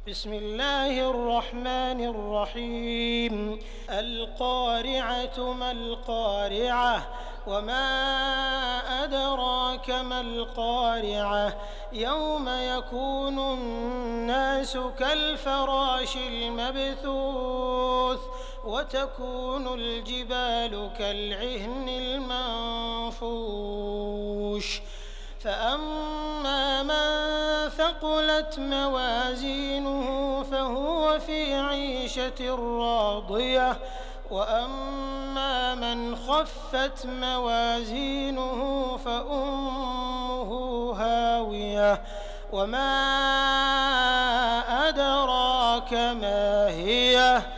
بسم الله الرحمن الرحيم القارعة ما القارعة وما أدراك ما القارعة يوم يكون الناس كالفراش المبثوث وتكون الجبال كالعهن المنفوش فأما من ثقلت موازينه فهو في عيشة راضية وأما من خفت موازينه فأمه هاوية وما أدراك ما هي